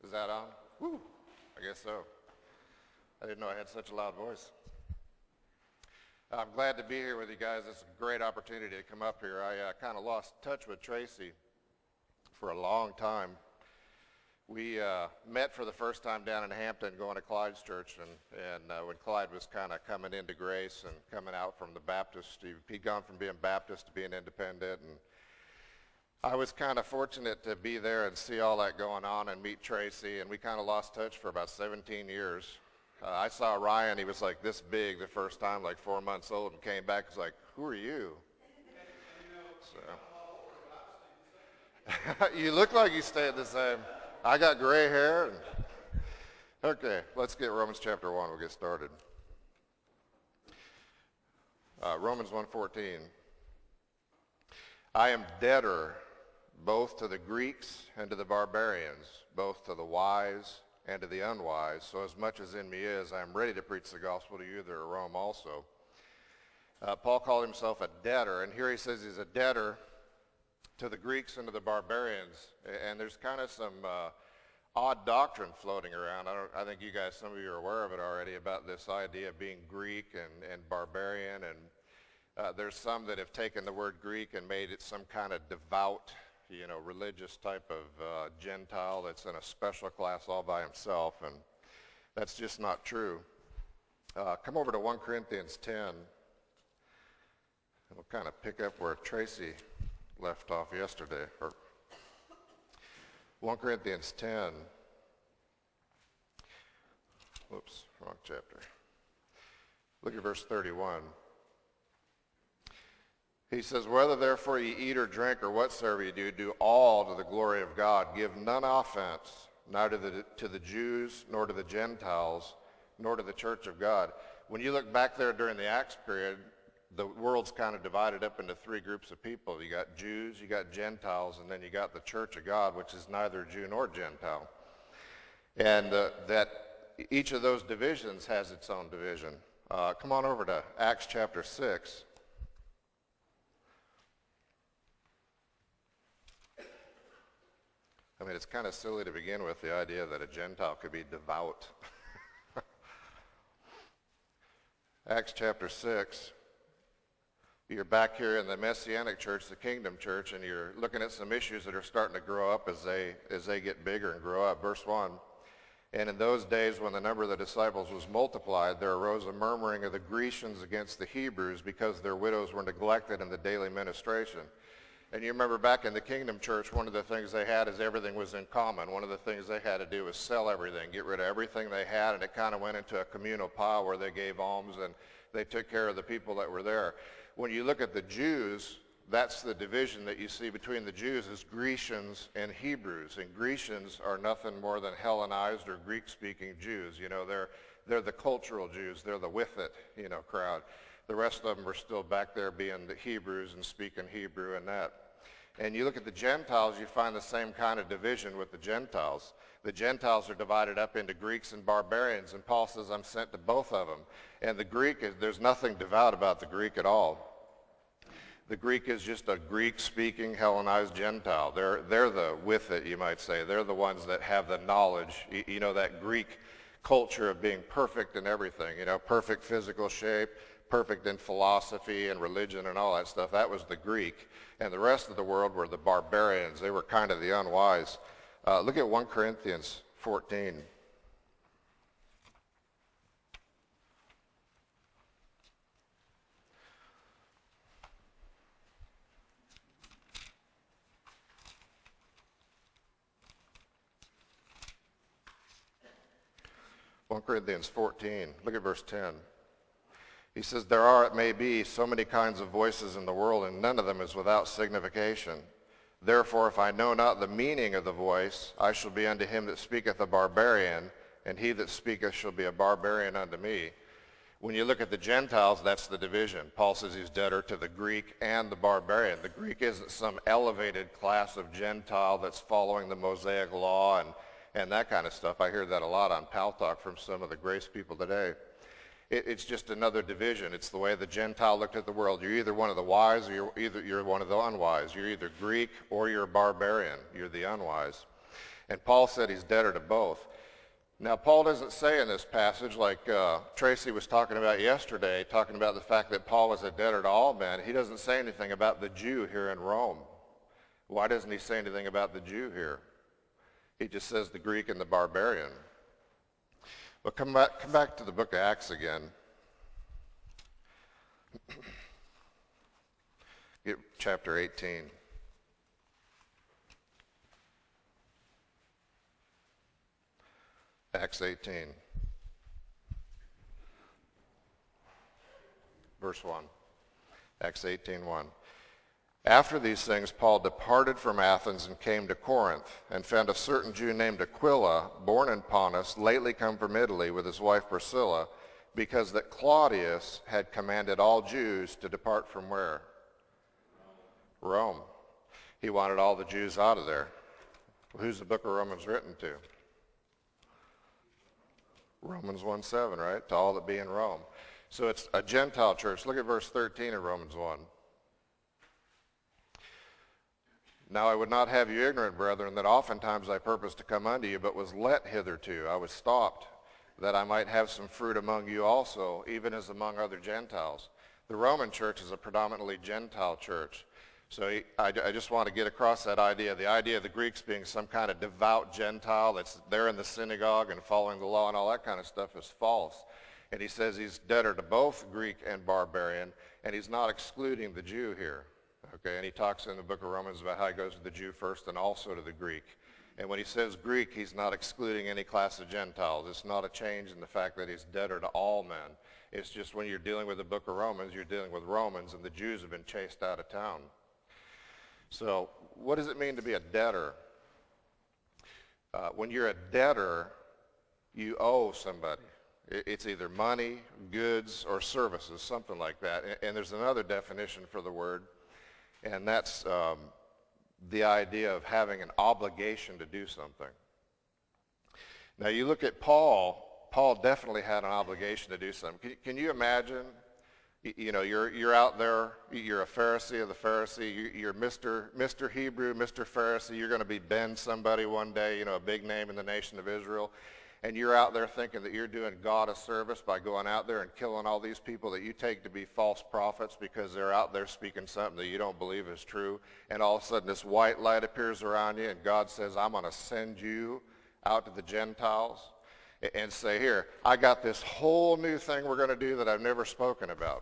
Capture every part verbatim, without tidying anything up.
Is that on? Woo, I guess so. I didn't know I had such a loud voice. I'm glad to be here with you guys. It's a great opportunity to come up here. I uh, kind of lost touch with Tracy for a long time. We uh, met for the first time down in Hampton going to Clyde's church, and, and uh, when Clyde was kind of coming into grace and coming out from the Baptist, he, he'd gone from being Baptist to being independent, and I was kind of fortunate to be there and see all that going on and meet Tracy, and we kind of lost touch for about seventeen years. Uh, I saw Ryan, he was like this big the first time, like four months old, and came back, was like, who are you? So. You look like you stayed the same. I got gray hair. And okay, let's get Romans chapter one. We'll get started. Uh, Romans one fourteen. I am debtor both to the Greeks and to the barbarians, both to the wise and to the unwise. So as much as in me is, I am ready to preach the gospel to you that are at Rome also. Uh, Paul called himself a debtor, and here he says he's a debtor to the Greeks and to the barbarians. And there's kind of some uh, odd doctrine floating around. I, don't, I think you guys, some of you are aware of it already, about this idea of being Greek and, and barbarian. And uh, there's some that have taken the word Greek and made it some kind of devout, you know, religious type of uh, Gentile that's in a special class all by himself. And that's just not true. Uh, come over to First Corinthians ten. We'll kind of pick up where Tracy left off yesterday, or First Corinthians ten. Whoops, wrong chapter. Look at verse thirty-one. He says, whether therefore ye eat or drink or whatsoever ye do, do all to the glory of God. Give none offense, neither to the, to the Jews, nor to the Gentiles, nor to the church of God. When you look back there during the Acts period, the world's kind of divided up into three groups of people. You got Jews, you got Gentiles, and then you got the church of God, which is neither Jew nor Gentile. And uh, that each of those divisions has its own division. Uh, come on over to Acts chapter six. I mean, it's kind of silly to begin with, the idea that a Gentile could be devout. Acts chapter six. You're back here in the Messianic church, the Kingdom church, and you're looking at some issues that are starting to grow up as they as they get bigger and grow up. Verse one, and in those days when the number of the disciples was multiplied, there arose a murmuring of the Grecians against the Hebrews because their widows were neglected in the daily ministration. And you remember back in the Kingdom church, one of the things they had is everything was in common. One of the things they had to do was sell everything, get rid of everything they had, and it kind of went into a communal pile where they gave alms and they took care of the people that were there. When you look at the Jews, that's the division that you see between the Jews is Grecians and Hebrews. And Grecians are nothing more than Hellenized or Greek-speaking Jews. You know, they're, they're the cultural Jews. They're the with it, you know, crowd. The rest of them are still back there being the Hebrews and speaking Hebrew and that. And you look at the Gentiles, you find the same kind of division with the Gentiles. The Gentiles are divided up into Greeks and barbarians, and Paul says, I'm sent to both of them. And the Greek, is, there's nothing devout about the Greek at all. The Greek is just a Greek-speaking Hellenized Gentile. They're, they're the with it, you might say. They're the ones that have the knowledge, you, you know, that Greek culture of being perfect in everything, you know, perfect physical shape, perfect in philosophy and religion and all that stuff. That was the Greek. And the rest of the world were the barbarians. They were kind of the unwise. Uh, look at First Corinthians fourteen. First Corinthians fourteen, look at verse ten. He says, there are, it may be, so many kinds of voices in the world, and none of them is without signification. Therefore, if I know not the meaning of the voice, I shall be unto him that speaketh a barbarian, and he that speaketh shall be a barbarian unto me. When you look at the Gentiles, that's the division. Paul says he's debtor to the Greek and the barbarian. The Greek isn't some elevated class of Gentile that's following the Mosaic law and, and that kind of stuff. I hear that a lot on Pal Talk from some of the grace people today. It, it's just another division. It's the way the Gentile looked at the world. You're either one of the wise or you're, either, you're one of the unwise. You're either Greek or you're a barbarian. You're the unwise. And Paul said he's debtor to both. Now, Paul doesn't say in this passage, like uh, Tracy was talking about yesterday, talking about the fact that Paul was a debtor to all men. He doesn't say anything about the Jew here in Rome. Why doesn't he say anything about the Jew here? He just says the Greek and the barbarian. But come back, come back to the book of Acts again. Get chapter eighteen. Acts eighteen, verse one. Acts eighteen, one. After these things, Paul departed from Athens and came to Corinth, and found a certain Jew named Aquila, born in Pontus, lately come from Italy with his wife Priscilla, because that Claudius had commanded all Jews to depart from where? Rome. He wanted all the Jews out of there. Who's the book of Romans written to? Romans one seven, right? To all that be in Rome. So it's a Gentile church. Look at verse thirteen of Romans one. Now I would not have you ignorant, brethren, that oftentimes I purposed to come unto you, but was let hitherto. I was stopped, that I might have some fruit among you also, even as among other Gentiles. The Roman church is a predominantly Gentile church. So he, I, I just want to get across that idea, the idea of the Greeks being some kind of devout Gentile that's there in the synagogue and following the law and all that kind of stuff is false. And he says he's debtor to both Greek and barbarian, and he's not excluding the Jew here. Okay, and he talks in the book of Romans about how he goes to the Jew first and also to the Greek. And when he says Greek, he's not excluding any class of Gentiles. It's not a change in the fact that he's debtor to all men. It's just when you're dealing with the book of Romans, you're dealing with Romans, and the Jews have been chased out of town. So what does it mean to be a debtor? Uh, when you're a debtor, you owe somebody. It's either money, goods, or services, something like that. And there's another definition for the word, and that's um, the idea of having an obligation to do something. Now you look at Paul, Paul definitely had an obligation to do something. Can, can you imagine, you know, you're, you're out there, you're a Pharisee of the Pharisee, you're Mister Mister Hebrew, Mister Pharisee, you're going to be Ben somebody one day, you know, a big name in the nation of Israel. And you're out there thinking that you're doing God a service by going out there and killing all these people that you take to be false prophets because they're out there speaking something that you don't believe is true. And all of a sudden this white light appears around you and God says, I'm going to send you out to the Gentiles and say, here, I got this whole new thing we're going to do that I've never spoken about.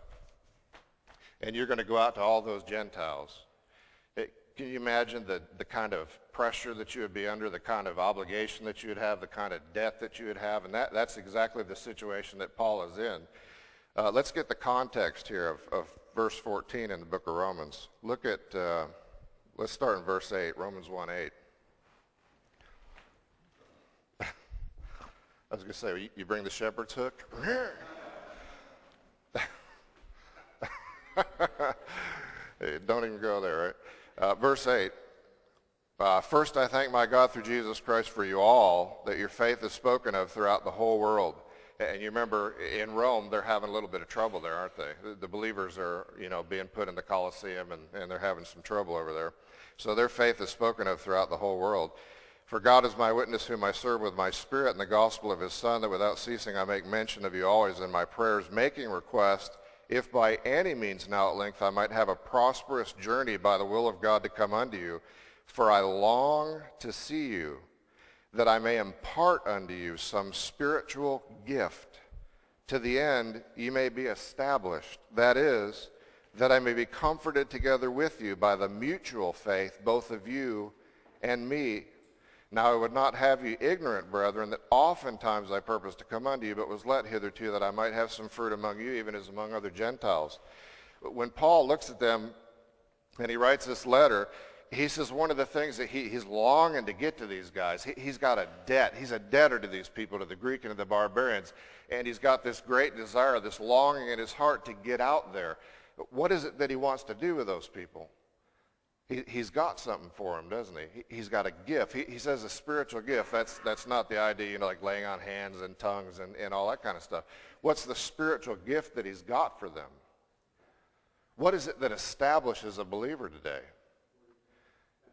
And you're going to go out to all those Gentiles. It, can you imagine the, the kind of pressure that you would be under, the kind of obligation that you would have, the kind of debt that you would have? And that, that's exactly the situation that Paul is in. Uh, let's get the context here of, of verse fourteen in the book of Romans. Look at, uh, let's start in verse eight, Romans one eight. I was going to say, you, you bring the shepherd's hook? Hey, don't even go there, right? Uh, verse eight. Uh, First I thank my God through Jesus Christ for you all, that your faith is spoken of throughout the whole world. And you remember in Rome, they're having a little bit of trouble there, aren't they? The, the believers are, you know, being put in the Colosseum, and, and they're having some trouble over there. So their faith is spoken of throughout the whole world. For God is my witness, whom I serve with my spirit in the gospel of his Son, that without ceasing I make mention of you always in my prayers, making request, if by any means now at length I might have a prosperous journey by the will of God to come unto you. For I long to see you, that I may impart unto you some spiritual gift, to the end ye may be established. That is, that I may be comforted together with you by the mutual faith, both of you and me. Now I would not have you ignorant, brethren, that oftentimes I purposed to come unto you, but was let hitherto, that I might have some fruit among you, even as among other Gentiles. But when Paul looks at them and he writes this letter, he says one of the things that he, he's longing to get to these guys, he, he's got a debt. He's a debtor to these people, to the Greek and to the barbarians. And he's got this great desire, this longing in his heart to get out there. What is it that he wants to do with those people? He, he's got something for them, doesn't he? he he's got a gift. He, he says a spiritual gift. That's, that's not the idea, you know, like laying on hands and tongues and, and all that kind of stuff. What's the spiritual gift that he's got for them? What is it that establishes a believer today?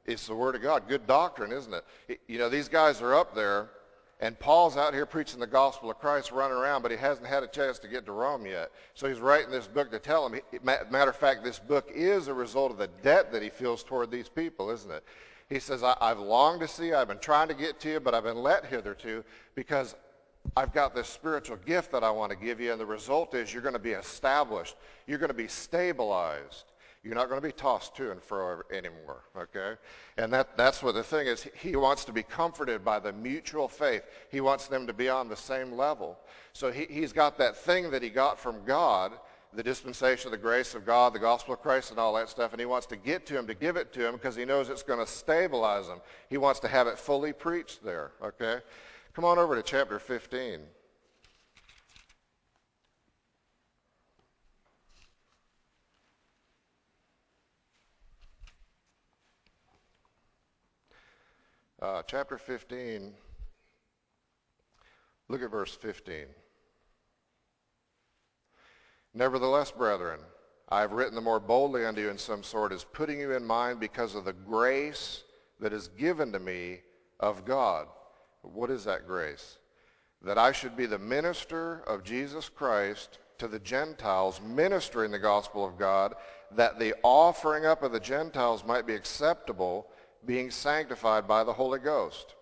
It's the Word of God. Good doctrine, isn't it? You know, these guys are up there, and Paul's out here preaching the gospel of Christ, running around, but he hasn't had a chance to get to Rome yet. So he's writing this book to tell them. Matter of fact, this book is a result of the debt that he feels toward these people, isn't it? He says, I, I've longed to see you, I've been trying to get to you, but I've been let hitherto because I've got this spiritual gift that I want to give you, and the result is you're going to be established. You're going to be stabilized. You're not going to be tossed to and fro anymore, okay? And that, that's what the thing is. He wants to be comforted by the mutual faith. He wants them to be on the same level. So he, he's got that thing that he got from God, the dispensation of the grace of God, the gospel of Christ and all that stuff, and he wants to get to him, to give it to him, because he knows it's going to stabilize him. He wants to have it fully preached there, okay? Come on over to chapter fifteen. Uh, chapter fifteen, look at verse fifteen. Nevertheless, brethren, I have written the more boldly unto you in some sort, as putting you in mind because of the grace that is given to me of God. What is that grace? That I should be the minister of Jesus Christ to the Gentiles, ministering the gospel of God, that the offering up of the Gentiles might be acceptable, being sanctified by the Holy Ghost.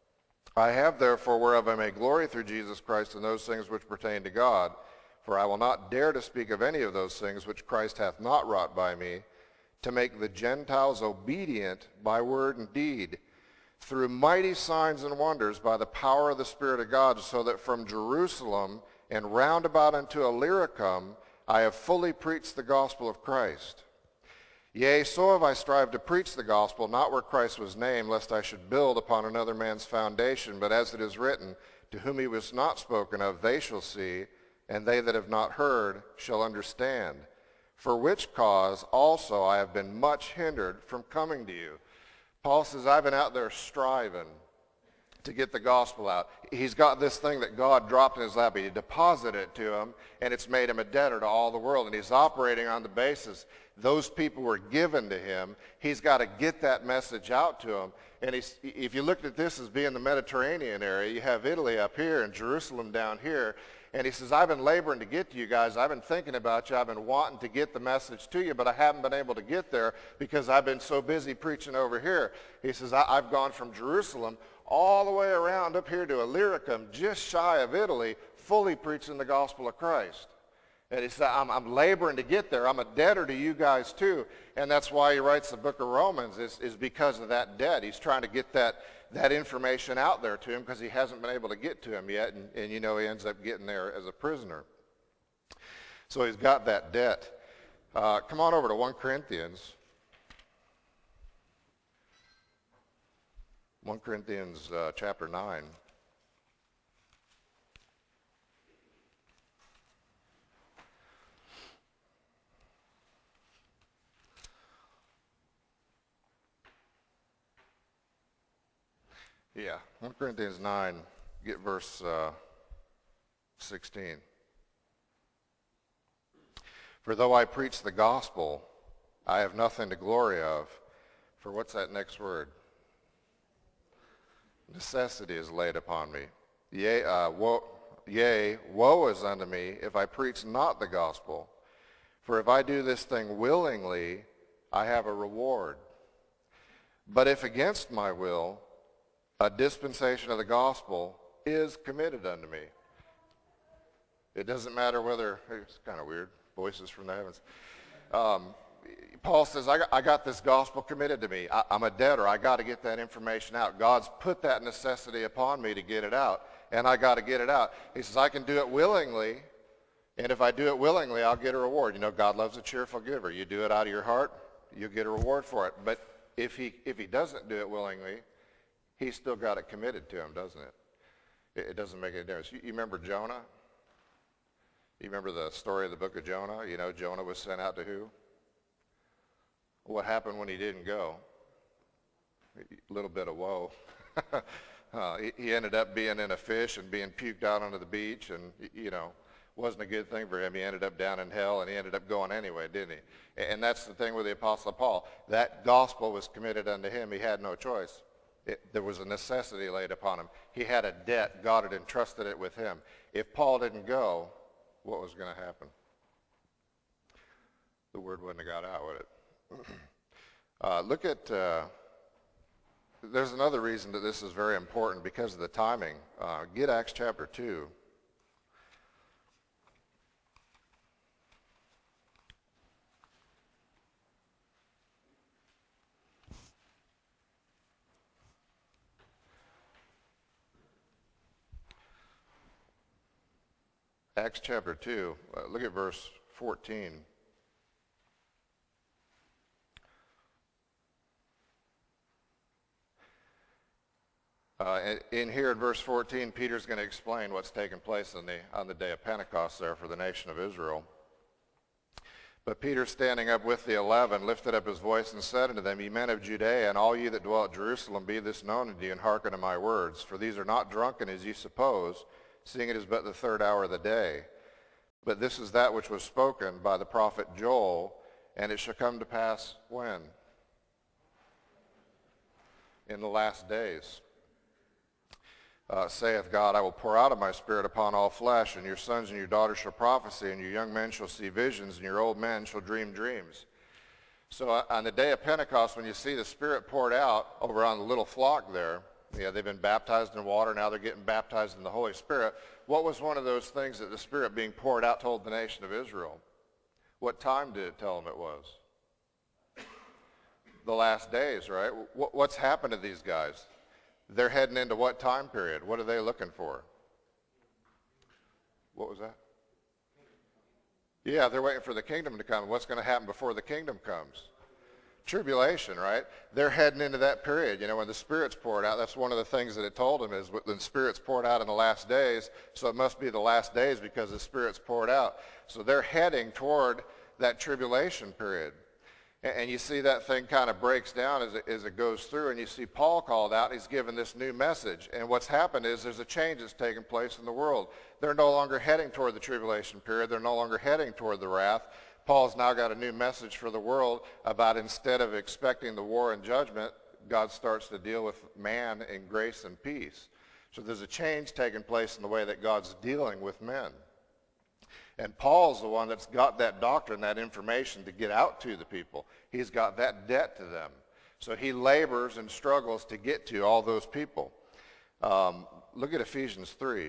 I have therefore whereof I may glory through Jesus Christ in those things which pertain to God, for I will not dare to speak of any of those things which Christ hath not wrought by me, to make the Gentiles obedient by word and deed, through mighty signs and wonders by the power of the Spirit of God, so that from Jerusalem and round about unto Illyricum I have fully preached the gospel of Christ. Yea, so have I strived to preach the gospel, not where Christ was named, lest I should build upon another man's foundation. But as it is written, to whom he was not spoken of, they shall see, and they that have not heard shall understand. For which cause also I have been much hindered from coming to you. Paul says, I've been out there striving to get the gospel out. He's got this thing that God dropped in his lap. He deposited it to him, and it's made him a debtor to all the world. And he's operating on the basis those people were given to him. He's got to get that message out to them. And he's, if you looked at this as being the Mediterranean area, you have Italy up here and Jerusalem down here. And he says, I've been laboring to get to you guys. I've been thinking about you. I've been wanting to get the message to you, but I haven't been able to get there because I've been so busy preaching over here. He says, I- I've gone from Jerusalem all the way around up here to Illyricum, just shy of Italy, fully preaching the gospel of Christ. And he said, I'm, I'm laboring to get there. I'm a debtor to you guys too. And that's why he writes the book of Romans, is, is because of that debt. He's trying to get that, that information out there to him because he hasn't been able to get to him yet. And, and you know, he ends up getting there as a prisoner. So he's got that debt. Uh, come on over to First Corinthians. First Corinthians uh, chapter nine. Yeah, First Corinthians nine, get verse uh, sixteen. For though I preach the gospel, I have nothing to glory of. For what's that next word? Necessity is laid upon me. Yea, uh, woe, yea, woe is unto me if I preach not the gospel. For if I do this thing willingly, I have a reward. But if against my will, a dispensation of the gospel is committed unto me. It doesn't matter whether, it's kind of weird, voices from the heavens. Um, Paul says, I got, I got this gospel committed to me. I, I'm a debtor. I got to get that information out. God's put that necessity upon me to get it out, and I got to get it out. He says, I can do it willingly, and if I do it willingly, I'll get a reward. You know, God loves a cheerful giver. You do it out of your heart, you'll get a reward for it. But if he, if he doesn't do it willingly, he's still got it committed to him, doesn't it? It, it doesn't make any difference. You, you remember Jonah? You remember the story of the book of Jonah? You know, Jonah was sent out to who? What happened when he didn't go? A little bit of woe. uh, he, he ended up being in a fish and being puked out onto the beach, and, you know, wasn't a good thing for him. He ended up down in hell, and he ended up going anyway, didn't he? And that's the thing with the Apostle Paul. That gospel was committed unto him. He had no choice. It, there was a necessity laid upon him. He had a debt. God had entrusted it with him. If Paul didn't go, what was going to happen? The word wouldn't have got out, would it? uh, look at, uh, there's another reason that this is very important because of the timing. Uh, get Acts chapter two. Acts chapter two, uh, look at verse fourteen. Uh, in here in verse fourteen, Peter's going to explain what's taken place on the, on the day of Pentecost there for the nation of Israel. But Peter, standing up with the eleven, lifted up his voice and said unto them, Ye men of Judea, and all ye that dwell at Jerusalem, be this known unto you, and hearken to my words. For these are not drunken as ye suppose, seeing it is but the third hour of the day. But this is that which was spoken by the prophet Joel, and it shall come to pass when? In the last days. Uh, saith God, I will pour out of my spirit upon all flesh, and your sons and your daughters shall prophesy, and your young men shall see visions, and your old men shall dream dreams. So uh, on the day of Pentecost, when you see the Spirit poured out over on the little flock there, yeah, they've been baptized in water, now they're getting baptized in the Holy Spirit. What was one of those things that the Spirit being poured out told the nation of Israel? What time did it tell them it was? The last days, right? What's happened to these guys? They're heading into what time period? What are they looking for? What was that? Yeah, they're waiting for the kingdom to come. What's going to happen before the kingdom comes? Tribulation, right? They're heading into that period. You know, when the Spirit's poured out, that's one of the things that it told them is when the Spirit's poured out in the last days, so it must be the last days because the Spirit's poured out. So they're heading toward that tribulation period. And you see that thing kind of breaks down as it, as it goes through, and you see Paul called out. He's given this new message. And what's happened is there's a change that's taken place in the world. They're no longer heading toward the tribulation period. They're no longer heading toward the wrath. Paul's now got a new message for the world about instead of expecting the war and judgment, God starts to deal with man in grace and peace. So there's a change taking place in the way that God's dealing with men. And Paul's the one that's got that doctrine, that information to get out to the people. He's got that debt to them. So he labors and struggles to get to all those people. Um, look at Ephesians three.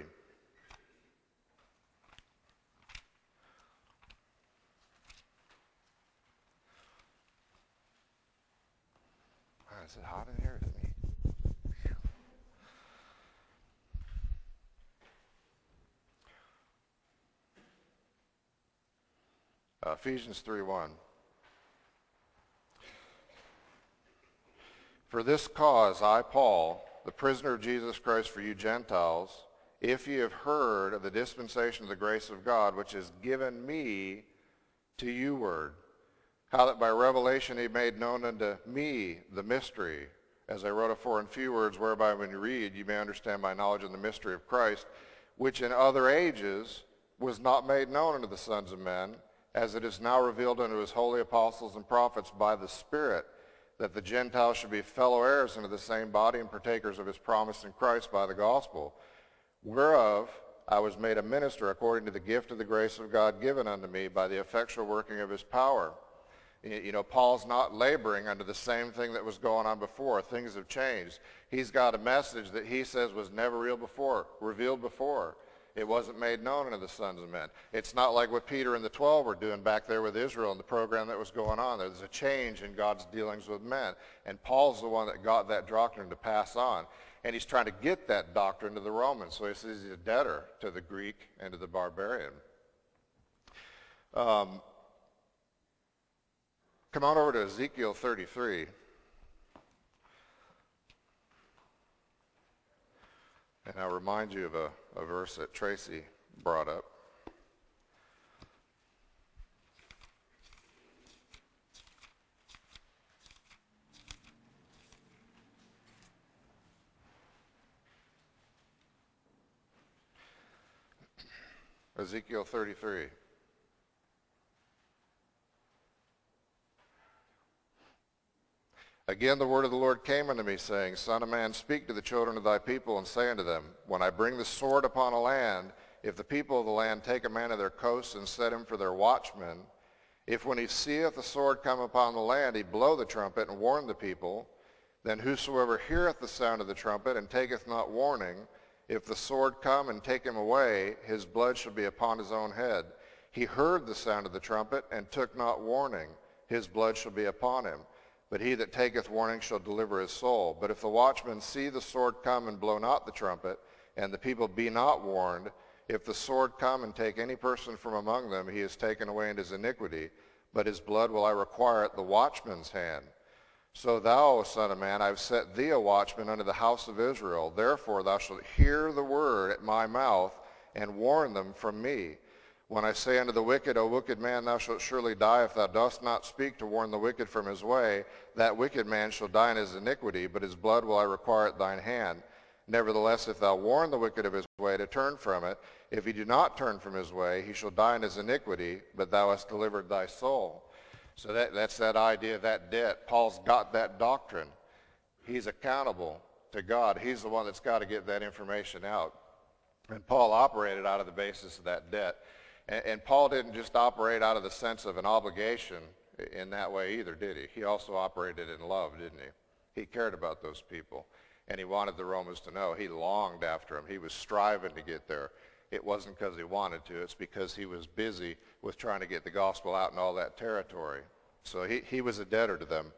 Oh, is it hot in here? Is it me? Uh, Ephesians three one. For this cause I, Paul, the prisoner of Jesus Christ for you Gentiles, if ye have heard of the dispensation of the grace of God, which is given me to you word, how that by revelation he made known unto me the mystery, as I wrote afore in few words, whereby when you read you may understand my knowledge in the mystery of Christ, which in other ages was not made known unto the sons of men, as it is now revealed unto his holy apostles and prophets by the Spirit, that the Gentiles should be fellow heirs unto the same body and partakers of his promise in Christ by the gospel, whereof I was made a minister according to the gift of the grace of God given unto me by the effectual working of his power. You know, Paul's not laboring under the same thing that was going on before. Things have changed. He's got a message that he says was never real before, revealed before. It wasn't made known unto the sons of men. It's not like what Peter and the twelve were doing back there with Israel and the program that was going on. There's a change in God's dealings with men. And Paul's the one that got that doctrine to pass on. And he's trying to get that doctrine to the Romans. So he says he's a debtor to the Greek and to the barbarian. Um, come on over to Ezekiel thirty-three. And I'll remind you of a, a verse that Tracy brought up. Ezekiel thirty-three. Again the word of the Lord came unto me, saying, Son of man, speak to the children of thy people, and say unto them, When I bring the sword upon a land, if the people of the land take a man of their coasts and set him for their watchman, if when he seeth the sword come upon the land, he blow the trumpet and warn the people, then whosoever heareth the sound of the trumpet and taketh not warning, if the sword come and take him away, his blood shall be upon his own head. He heard the sound of the trumpet and took not warning, his blood shall be upon him. But he that taketh warning shall deliver his soul. But if the watchman see the sword come and blow not the trumpet, and the people be not warned, if the sword come and take any person from among them, he is taken away in his iniquity, but his blood will I require at the watchman's hand. So thou, O son of man, I have set thee a watchman unto the house of Israel. Therefore thou shalt hear the word at my mouth, and warn them from me. When I say unto the wicked, O wicked man, thou shalt surely die if thou dost not speak to warn the wicked from his way, that wicked man shall die in his iniquity, but his blood will I require at thine hand. Nevertheless, if thou warn the wicked of his way to turn from it, if he do not turn from his way, he shall die in his iniquity, but thou hast delivered thy soul. So that, that's that idea of that debt. Paul's got that doctrine. He's accountable to God. He's the one that's got to get that information out. And Paul operated out of the basis of that debt. And, and Paul didn't just operate out of the sense of an obligation in that way either, did he? He also operated in love, didn't he? He cared about those people. And he wanted the Romans to know. He longed after them. He was striving to get there. It wasn't because he wanted to. It's because he was busy with trying to get the gospel out in all that territory. So he, he was a debtor to them.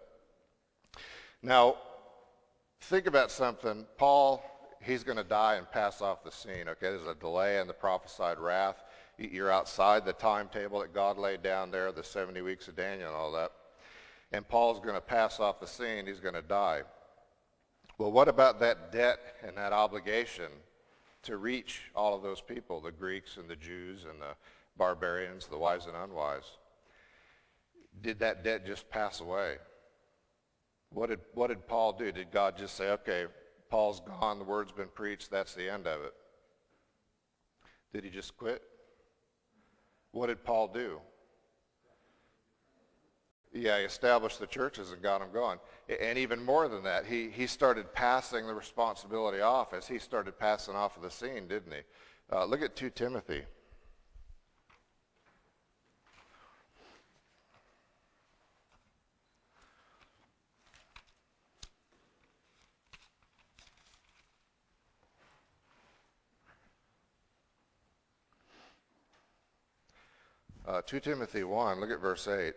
Now, think about something. Paul, he's going to die and pass off the scene. Okay, there's a delay in the prophesied wrath. You're outside the timetable that God laid down there, the seventy weeks of Daniel and all that. And Paul's going to pass off the scene. He's going to die. Well, what about that debt and that obligation to reach all of those people, the Greeks and the Jews and the barbarians, the wise and unwise? Did that debt just pass away? What did, what did Paul do? Did God just say, okay, Paul's gone, the word's been preached, that's the end of it? Did he just quit? What did Paul do? Yeah, he established the churches and got them going. And even more than that, he, he started passing the responsibility off as he started passing off of the scene, didn't he? Uh, look at Second Timothy. Uh, Second Timothy one, look at verse eight.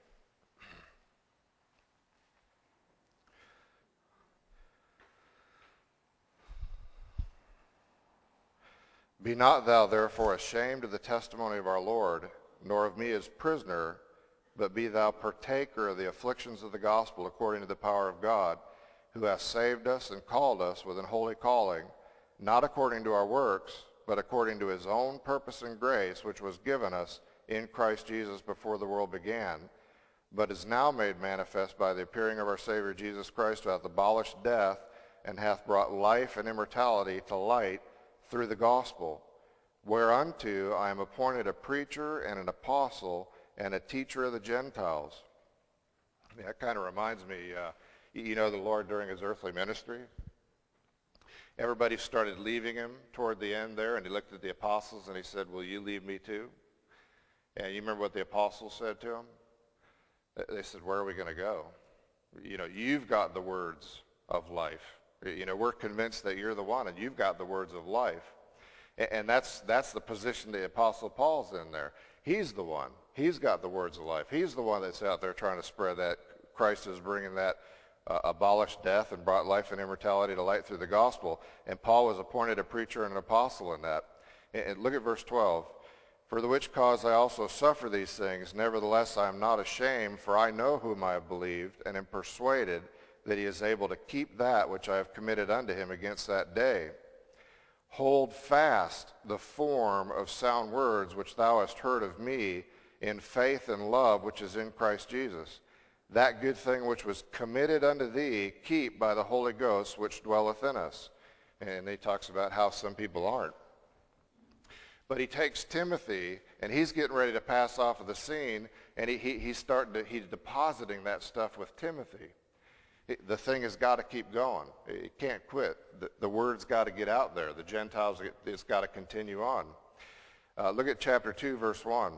Be not thou therefore ashamed of the testimony of our Lord, nor of me as prisoner, but be thou partaker of the afflictions of the gospel according to the power of God, who hath saved us and called us with an holy calling, not according to our works, but according to his own purpose and grace, which was given us in Christ Jesus before the world began, but is now made manifest by the appearing of our Savior Jesus Christ, who hath abolished death and hath brought life and immortality to light through the gospel, whereunto I am appointed a preacher and an apostle and a teacher of the Gentiles. I mean, that kind of reminds me, uh, you know, the Lord during his earthly ministry, everybody started leaving him toward the end there, and he looked at the apostles and he said, will you leave me too? And you remember what the apostles said to him? They said, where are we going to go? You know, you've got the words of life. You know, we're convinced that you're the one, and you've got the words of life. And that's that's the position the Apostle Paul's in there. He's the one. He's got the words of life. He's the one that's out there trying to spread that Christ is bringing that uh, abolished death and brought life and immortality to light through the gospel. And Paul was appointed a preacher and an apostle in that. And, and look at verse twelve. For the which cause I also suffer these things. Nevertheless, I am not ashamed, for I know whom I have believed, and am persuaded that he is able to keep that which I have committed unto him against that day. Hold fast the form of sound words which thou hast heard of me in faith and love which is in Christ Jesus. That good thing which was committed unto thee, keep by the Holy Ghost which dwelleth in us. And he talks about how some people aren't. But he takes Timothy, and he's getting ready to pass off of the scene, and he, he, he's starting to, he's depositing that stuff with Timothy. It, the thing has got to keep going. It can't quit. The, the word's got to get out there. The Gentiles, it, it's got to continue on. Uh, look at chapter two, verse one.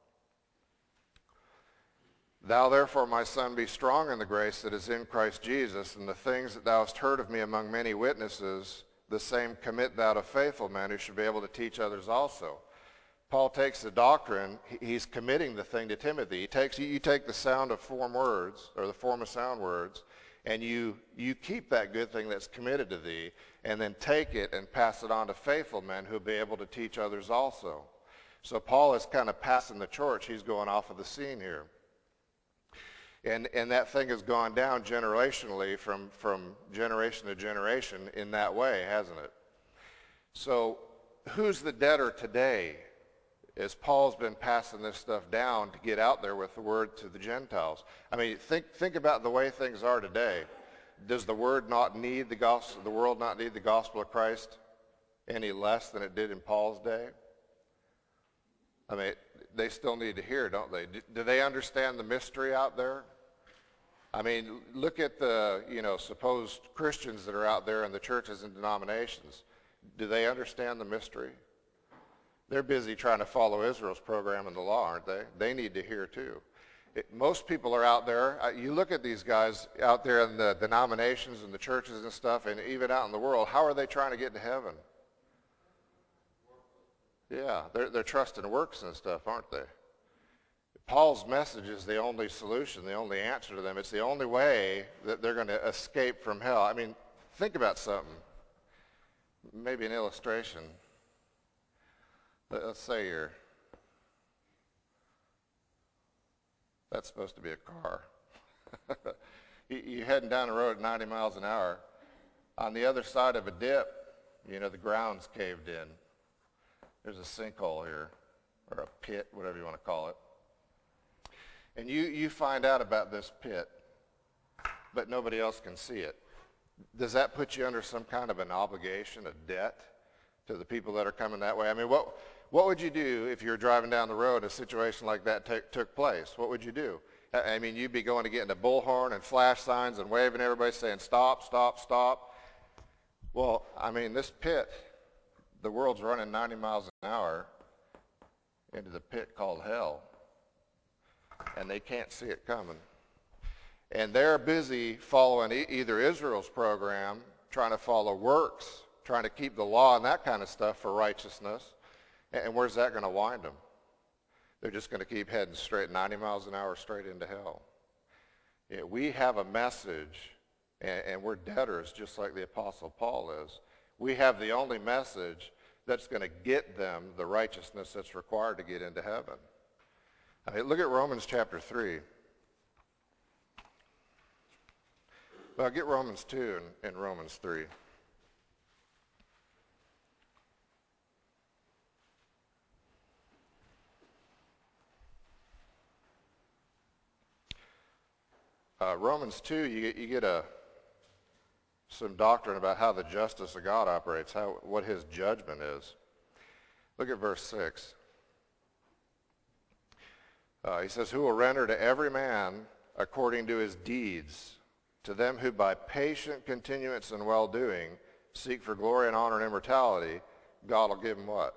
Thou therefore, my son, be strong in the grace that is in Christ Jesus, and the things that thou hast heard of me among many witnesses, the same commit thou to faithful men who should be able to teach others also. Paul takes the doctrine, he's committing the thing to Timothy. He takes, you take the sound of form words, or the form of sound words, and you, you keep that good thing that's committed to thee, and then take it and pass it on to faithful men who will be able to teach others also. So Paul is kind of passing the torch. He's going off of the scene here. And, and that thing has gone down generationally from, from generation to generation in that way, hasn't it? So who's the debtor today as Paul's been passing this stuff down to get out there with the word to the Gentiles? I mean, think, think about the way things are today. Does the word not need the gospel, the world not need the gospel of Christ any less than it did in Paul's day? I mean, they still need to hear, don't they? Do, do they understand the mystery out there? I mean, look at the, you know, supposed Christians that are out there in the churches and denominations. Do they understand the mystery? They're busy trying to follow Israel's program and the law, aren't they? They need to hear too. It, most people are out there. Uh, you look at these guys out there in the denominations and the churches and stuff, and even out in the world, how are they trying to get to heaven? Yeah, they're, they're trusting works and stuff, aren't they? Paul's message is the only solution, the only answer to them. It's the only way that they're going to escape from hell. I mean, think about something. Maybe an illustration. Let's say you're, that's supposed to be a car. You're heading down the road at ninety miles an hour. On the other side of a dip, you know, the ground's caved in. There's a sinkhole here, or a pit, whatever you want to call it. And you, you find out about this pit, but nobody else can see it. Does that put you under some kind of an obligation, a debt to the people that are coming that way? I mean, what, what would you do if you were driving down the road and a situation like that t- took place? What would you do? I mean, you'd be going to get into bullhorn and flash signs and waving everybody saying, stop, stop, stop. Well, I mean, this pit, the world's running ninety miles an hour into the pit called hell, and they can't see it coming. And they're busy following e- either Israel's program, trying to follow works, trying to keep the law and that kind of stuff for righteousness. And where's that going to wind them? They're just going to keep heading straight ninety miles an hour straight into hell. Yeah, we have a message, and, and we're debtors just like the Apostle Paul is. We have the only message that's going to get them the righteousness that's required to get into heaven. I mean, look at Romans chapter three. Well, get Romans two and, and Romans three. Uh, Romans two, you get, you get a, some doctrine about how the justice of God operates, how, what his judgment is. Look at verse six. Uh, he says, who will render to every man according to his deeds, to them who by patient continuance and well-doing seek for glory and honor and immortality, God will give them what?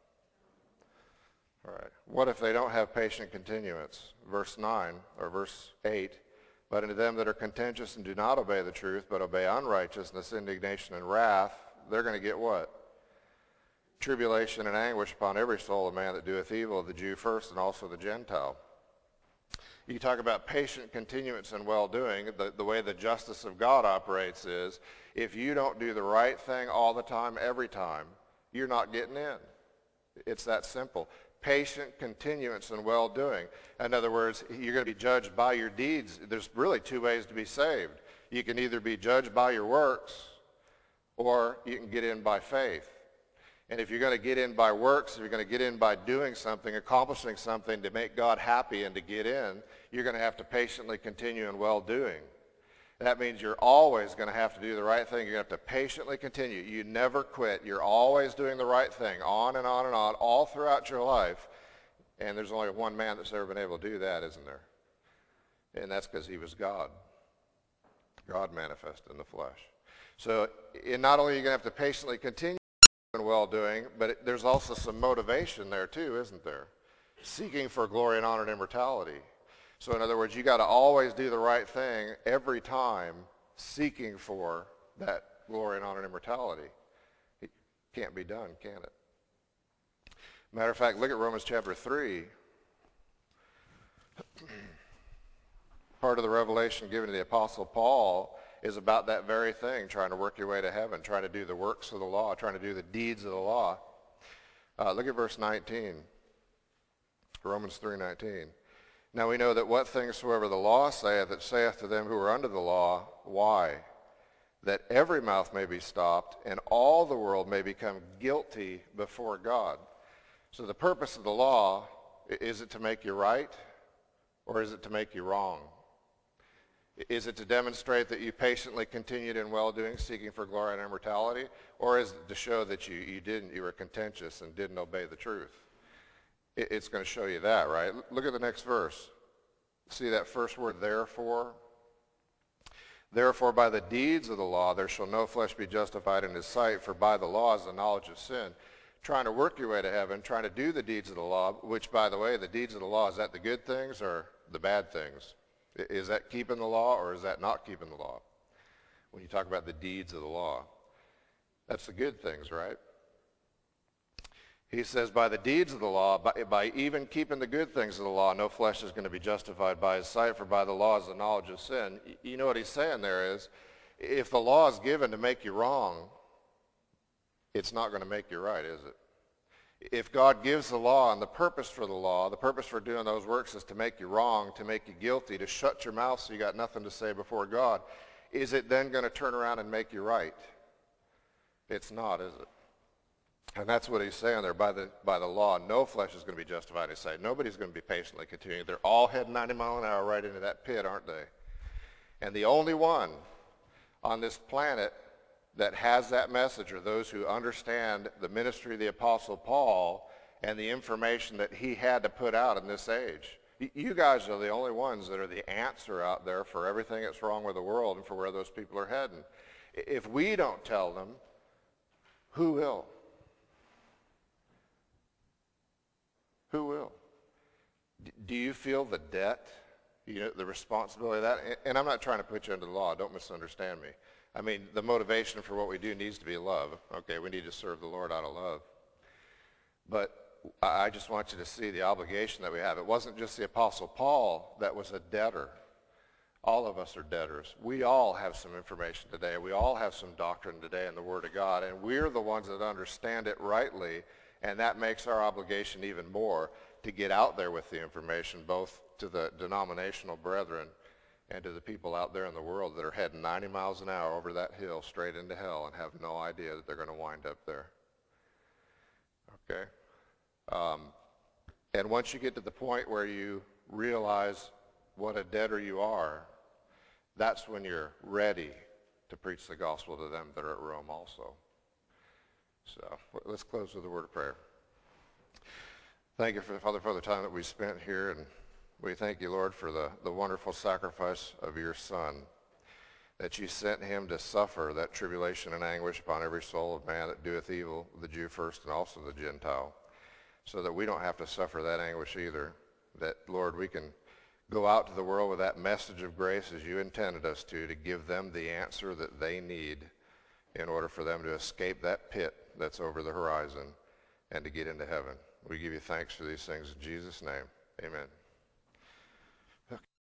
All right. What if they don't have patient continuance? Verse nine, or verse eight. But unto them that are contentious and do not obey the truth, but obey unrighteousness, indignation, and wrath, they're going to get what? Tribulation and anguish upon every soul of man that doeth evil, the Jew first and also the Gentile. You talk about patient continuance and well-doing. The, the way the justice of God operates is, if you don't do the right thing all the time, every time, you're not getting in. It's that simple. Patient continuance and well-doing. In other words, you're going to be judged by your deeds. There's really two ways to be saved. You can either be judged by your works, or you can get in by faith. And if you're going to get in by works, if you're going to get in by doing something, accomplishing something to make God happy and to get in, you're going to have to patiently continue in well-doing. That means you're always going to have to do the right thing. You're going to have to patiently continue. You never quit. You're always doing the right thing, on and on and on, all throughout your life. And there's only one man that's ever been able to do that, isn't there? And that's because he was God. God manifested in the flesh. So it, not only are you going to have to patiently continue in well-doing, but it, there's also some motivation there too, isn't there? Seeking for glory and honor and immortality. So in other words, you got to always do the right thing every time, seeking for that glory and honor and immortality. It can't be done, can it? Matter of fact, look at Romans chapter three. Part of the revelation given to the Apostle Paul is about that very thing, trying to work your way to heaven, trying to do the works of the law, trying to do the deeds of the law. Uh, look at verse nineteen, Romans three nineteen. Now we know that what things soever the law saith, it saith to them who are under the law, why? That every mouth may be stopped, and all the world may become guilty before God. So the purpose of the law, is it to make you right, or is it to make you wrong? Is it to demonstrate that you patiently continued in well-doing, seeking for glory and immortality, or is it to show that you, you didn't, you were contentious and didn't obey the truth? It's going to show you that, right? Look at the next verse. See that first word, therefore? Therefore, by the deeds of the law, there shall no flesh be justified in his sight, for by the law is the knowledge of sin. Trying to work your way to heaven, trying to do the deeds of the law, which, by the way, the deeds of the law, is that the good things or the bad things? Is that keeping the law or is that not keeping the law? When you talk about the deeds of the law, that's the good things, right? He says, by the deeds of the law, by, by even keeping the good things of the law, no flesh is going to be justified by his sight, for by the law is the knowledge of sin. You know what he's saying there is, if the law is given to make you wrong, it's not going to make you right, is it? If God gives the law and the purpose for the law, the purpose for doing those works is to make you wrong, to make you guilty, to shut your mouth so you got nothing to say before God, is it then going to turn around and make you right? It's not, is it? And that's what he's saying there. By the, by the law, no flesh is going to be justified in his sight. Nobody's going to be patiently continuing. They're all heading ninety miles an hour right into that pit, aren't they? And the only one on this planet that has that message are those who understand the ministry of the Apostle Paul and the information that he had to put out in this age. You guys are the only ones that are the answer out there for everything that's wrong with the world and for where those people are heading. If we don't tell them, who will? Who will? Do you feel the debt, you know, the responsibility of that? And I'm not trying to put you under the law. Don't misunderstand me. I mean, the motivation for what we do needs to be love. Okay, we need to serve the Lord out of love. But I just want you to see the obligation that we have. It wasn't just the Apostle Paul that was a debtor. All of us are debtors. We all have some information today. We all have some doctrine today in the Word of God, and we're the ones that understand it rightly, and that makes our obligation even more to get out there with the information, both to the denominational brethren and to the people out there in the world that are heading ninety miles an hour over that hill straight into hell and have no idea that they're going to wind up there. Okay? Um, and once you get to the point where you realize what a debtor you are, that's when you're ready to preach the gospel to them that are at Rome also. So let's close with a word of prayer. Thank you, for, Father, for the time that we spent here, and we thank you, Lord, for the, the wonderful sacrifice of your Son, that you sent him to suffer that tribulation and anguish upon every soul of man that doeth evil, the Jew first and also the Gentile, so that we don't have to suffer that anguish either, that, Lord, we can go out to the world with that message of grace as you intended us to, to give them the answer that they need in order for them to escape that pit that's over the horizon and to get into heaven. We give you thanks for these things in Jesus' name. Amen.